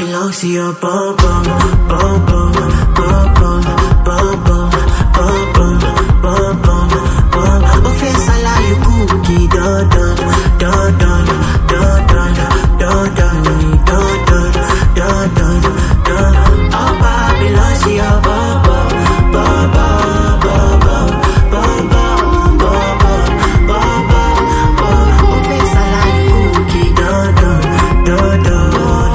belongs to your bum bum, bum bum, bum bum, bum bum, bum bum, bum bum, bum. Offense allow you cookie, dun dun, dun dun, dun dun, dun dun, dun dun, dun dun, dun. All power belongs to your bum bum, bum bum, bum bum, bum bum, bum bum, bum bum, bum. Offense allow you cookie, dun dun, dun dun.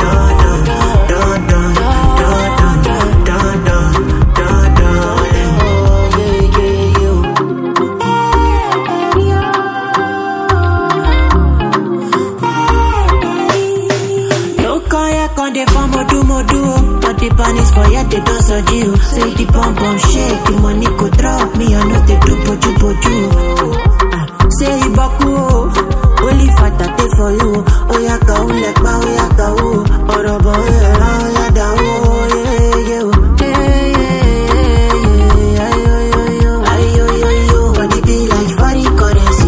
The pan is for ya, they don't so you. Say the pump pump shake, the money go drop me, I know they do poju. Say he baku, only fat I take for you. Oh ya ka u like ma, oh ya ka u. Orobo ya da u, Body be like foreign currency,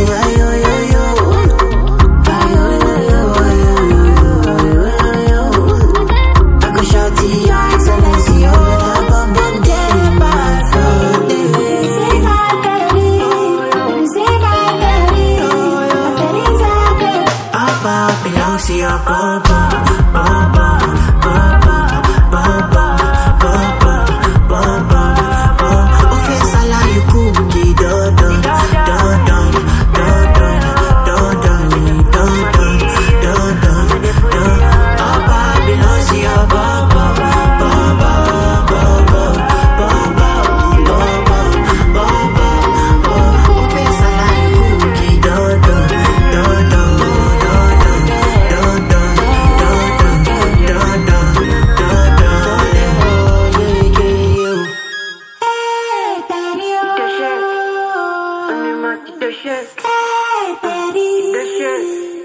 belongs to your bum bum, bum bum, bum bum, bum bum, bum bum, bum bum, bum. Offense allow you cookie, dun dun, dun dun, dun dun, dun dun, dun dun, dun dun, dun. All power belongs to your bum bum, bum bum, bum bum, bum bum, bum bum, bum bum, bum. Offense allow you cookie, dun dun, dun dun. Hey, Daddy.